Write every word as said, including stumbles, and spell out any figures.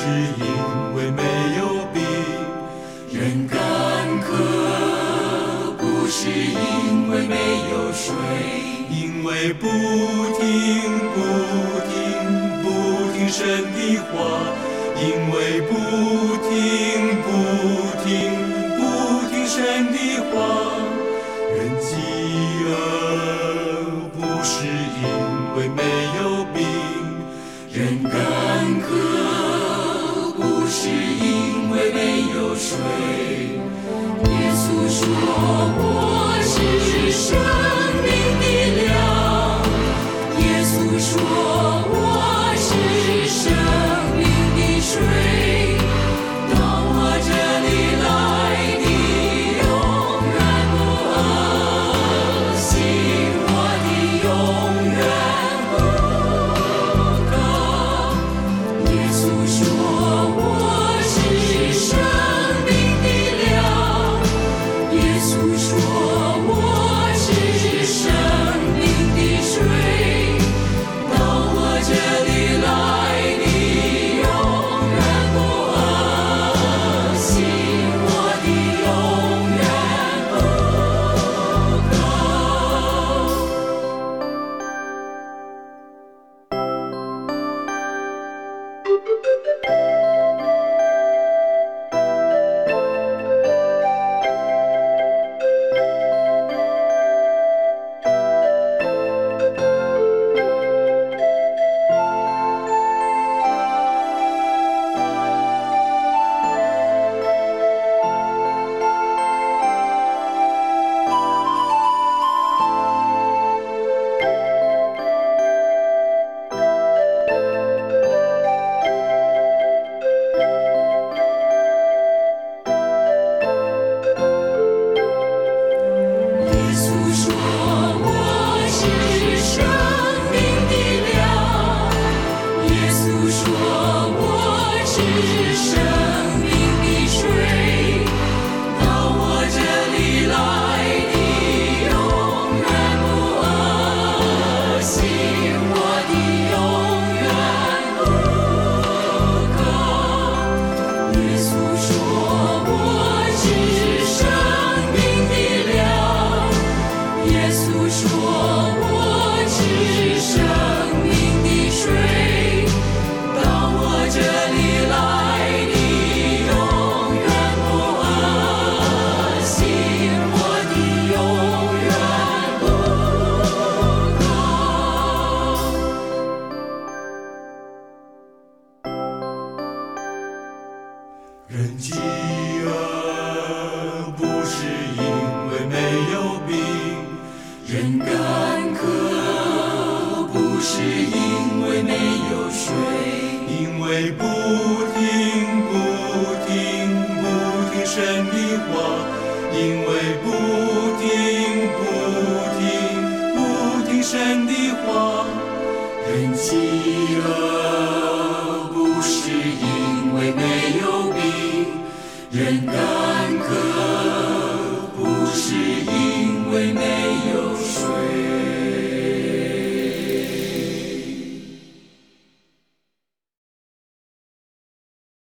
是因为没有病。人干渴不是因为没有水，因为不听不听不听神的话，因为不听不听不听神的话。人饥饿不是因为没有病，人干渴不是因为没有水。耶稣说我是生命的粮，耶稣说我是生命的水，到我这里来你永远不饿，信我的永远不渴。耶稣说我是生命的粮，耶稣说我是生命的水，到我这里来你永远不饿，信我的永远不人饥饿不是因为没有病，人干渴不是因为没有水，因为不听不听不听神的话，因为不听不听不听神的话。人饥饿不是因为没有病，人干渴不是因为没有水。